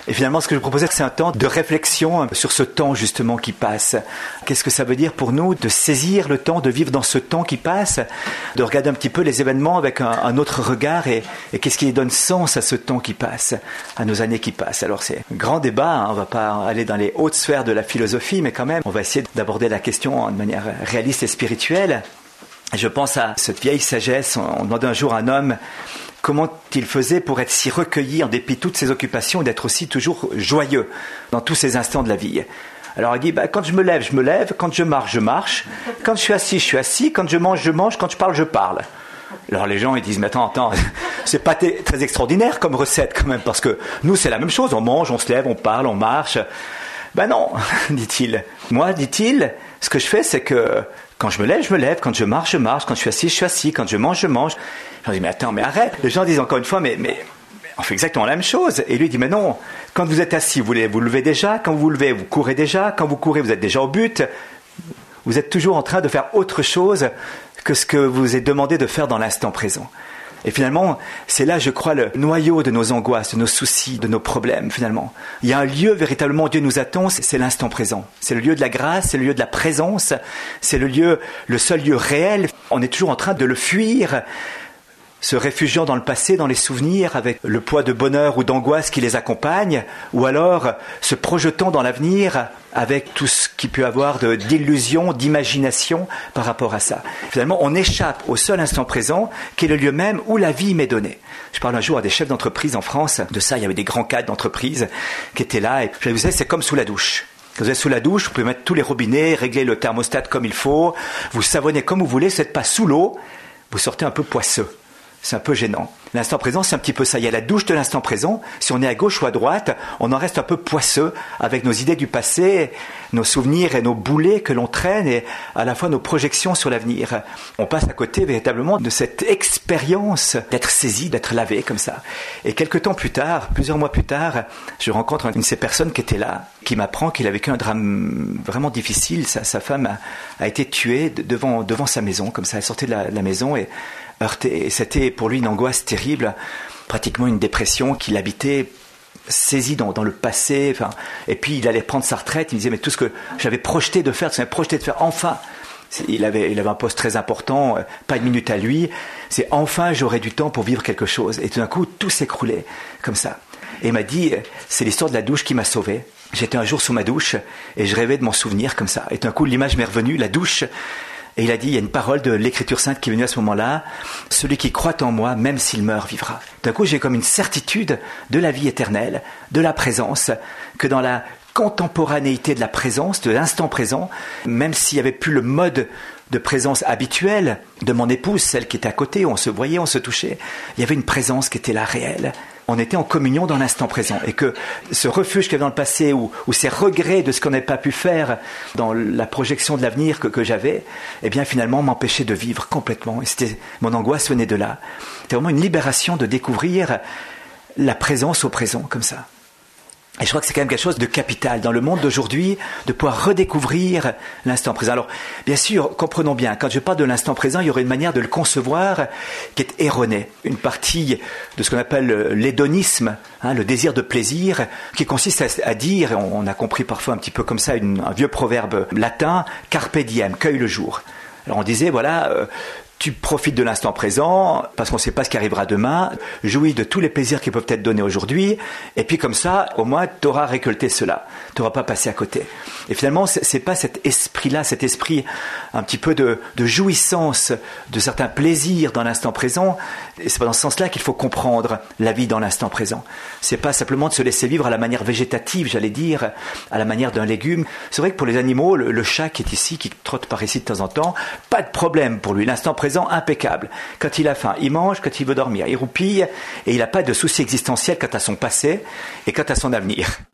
Et finalement, ce que je proposais, c'est un temps de réflexion sur ce temps justement qui passe. Qu'est-ce que ça veut dire pour nous de saisir le temps, de vivre dans ce temps qui passe, de regarder un petit peu les événements avec un autre regard et qu'est-ce qui donne sens à ce temps qui passe, à nos années qui passent. Alors c'est un grand débat, hein, on ne va pas aller dans les hautes sphères de la philosophie, mais quand même, on va essayer d'aborder la question de manière réaliste et spirituelle. Je pense à cette vieille sagesse. On demandait un jour à un homme comment il faisait pour être si recueilli en dépit de toutes ses occupations et d'être aussi toujours joyeux dans tous ces instants de la vie. Alors il dit, quand je me lève, quand je marche, quand je suis assis, quand je mange, quand je parle. Alors les gens ils disent, mais attends, c'est pas très extraordinaire comme recette quand même, parce que nous c'est la même chose, on mange, on se lève, on parle, on marche. Ben non, dit-il. Moi, dit-il, ce que je fais c'est que quand je me lève, quand je marche, quand je suis assis, quand je mange. Je dis, mais attends, mais arrête. Les gens disent encore une fois, mais on fait exactement la même chose. Et lui dit, mais non, quand vous êtes assis, vous levez déjà. Quand vous vous levez, vous courez déjà. Quand vous courez, vous êtes déjà au but. Vous êtes toujours en train de faire autre chose que ce que vous est demandé de faire dans l'instant présent. Et finalement, c'est là, je crois, le noyau de nos angoisses, de nos soucis, de nos problèmes, finalement. Il y a un lieu, véritablement, où Dieu nous attend, c'est l'instant présent. C'est le lieu de la grâce, c'est le lieu de la présence, c'est le seul lieu réel. On est toujours en train de le fuir, se réfugiant dans le passé, dans les souvenirs, avec le poids de bonheur ou d'angoisse qui les accompagne, ou alors se projetant dans l'avenir avec tout ce qu'il peut y avoir d'illusion, d'imagination par rapport à ça. Finalement, on échappe au seul instant présent, qui est le lieu même où la vie m'est donnée. Je parle un jour à des chefs d'entreprise en France, de ça, il y avait des grands cadres d'entreprise qui étaient là, et vous savez, c'est comme sous la douche. Quand vous êtes sous la douche, vous pouvez mettre tous les robinets, régler le thermostat comme il faut, vous savonnez comme vous voulez, vous n'êtes pas sous l'eau, vous sortez un peu poisseux. C'est un peu gênant. L'instant présent, c'est un petit peu ça. Il y a la douche de l'instant présent. Si on est à gauche ou à droite, on en reste un peu poisseux avec nos idées du passé, nos souvenirs et nos boulets que l'on traîne et à la fois nos projections sur l'avenir. On passe à côté véritablement de cette expérience d'être saisi, d'être lavé comme ça. Et quelques temps plus tard, plusieurs mois plus tard, je rencontre une de ces personnes qui était là, qui m'apprend qu'il a vécu un drame vraiment difficile. Sa femme a été tuée devant sa maison, comme ça. Elle sortait de la maison et heurté. Et c'était pour lui une angoisse terrible, pratiquement une dépression qu'il habitait, saisi dans le passé. Enfin, et puis il allait prendre sa retraite. Il me disait, mais tout ce que j'avais projeté de faire, enfin. Il avait un poste très important, pas une minute à lui. C'est enfin j'aurai du temps pour vivre quelque chose. Et tout d'un coup, tout s'écroulait comme ça. Et il m'a dit, c'est l'histoire de la douche qui m'a sauvé. J'étais un jour sous ma douche et je rêvais de m'en souvenir comme ça. Et tout d'un coup, l'image m'est revenue, la douche. Et il a dit, il y a une parole de l'Écriture sainte qui est venue à ce moment-là, « Celui qui croit en moi, même s'il meurt, vivra. » D'un coup, j'ai comme une certitude de la vie éternelle, de la présence, que dans la contemporanéité de la présence, de l'instant présent, même s'il n'y avait plus le mode de présence habituel de mon épouse, celle qui était à côté, où on se voyait, on se touchait, il y avait une présence qui était là, réelle. On était en communion dans l'instant présent et que ce refuge qu'il y avait dans le passé ou ces regrets de ce qu'on n'avait pas pu faire dans la projection de l'avenir que j'avais, eh bien finalement m'empêchait de vivre complètement. Et mon angoisse venait de là. C'était vraiment une libération de découvrir la présence au présent comme ça. Et je crois que c'est quand même quelque chose de capital dans le monde d'aujourd'hui, de pouvoir redécouvrir l'instant présent. Alors, bien sûr, comprenons bien, quand je parle de l'instant présent, il y aurait une manière de le concevoir qui est erronée. Une partie de ce qu'on appelle l'hédonisme, le désir de plaisir, qui consiste à dire, et on a compris parfois un petit peu comme ça un vieux proverbe latin, carpe diem, cueille le jour. Alors on disait, voilà, tu profites de l'instant présent, parce qu'on ne sait pas ce qui arrivera demain, jouis de tous les plaisirs qui peuvent être donnés aujourd'hui, et puis comme ça, au moins, tu auras récolté cela. Tu n'auras pas passé à côté. Et finalement, c'est pas cet esprit-là, cet esprit un petit peu de jouissance, de certains plaisirs dans l'instant présent, et c'est pas dans ce sens-là qu'il faut comprendre la vie dans l'instant présent. C'est pas simplement de se laisser vivre à la manière végétative, j'allais dire, à la manière d'un légume. C'est vrai que pour les animaux, le chat qui est ici, qui trotte par ici de temps en temps, pas de problème pour lui. L'instant présent, impeccable. Quand il a faim, il mange. Quand il veut dormir, il roupille. Et il n'a pas de souci existentiel quant à son passé et quant à son avenir.